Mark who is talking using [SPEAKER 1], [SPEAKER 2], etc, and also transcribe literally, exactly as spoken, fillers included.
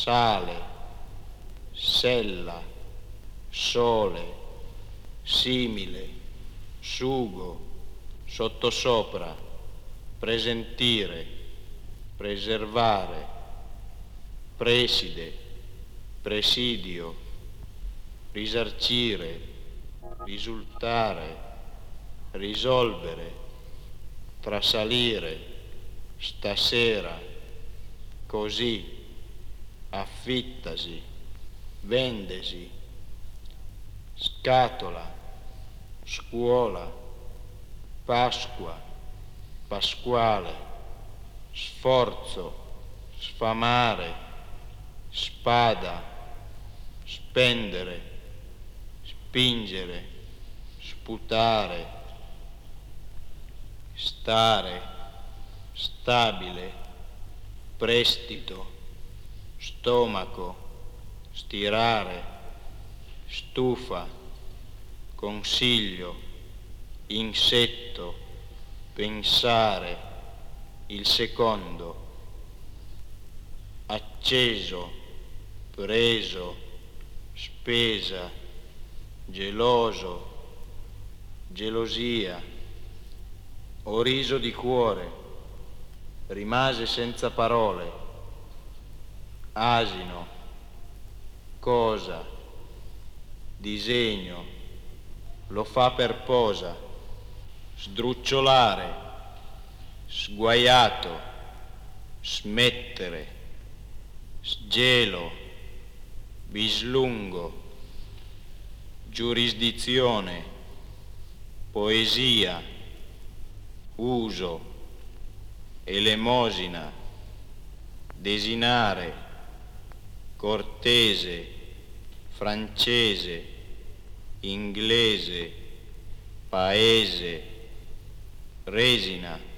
[SPEAKER 1] sale, sella, sole, simile, sugo, sottosopra, presentire, preservare, preside, presidio, risarcire, risultare, risolvere, trasalire, stasera, così, affittasi, vendesi, scatola, scuola, Pasqua, Pasquale, sforzo, sfamare, spada, spendere, spingere, sputare, stare, stabile, prestito, stomaco, stirare, stufa, consiglio, insetto, pensare, il secondo, acceso, preso, spesa, geloso, gelosia, ho riso di cuore, rimase senza parole, asino, cosa, disegno, lo fa per posa, sdrucciolare, sguaiato, smettere, sgelo, bislungo, giurisdizione, poesia, uso, elemosina, desinare, cortese, francese, inglese, paese, resina,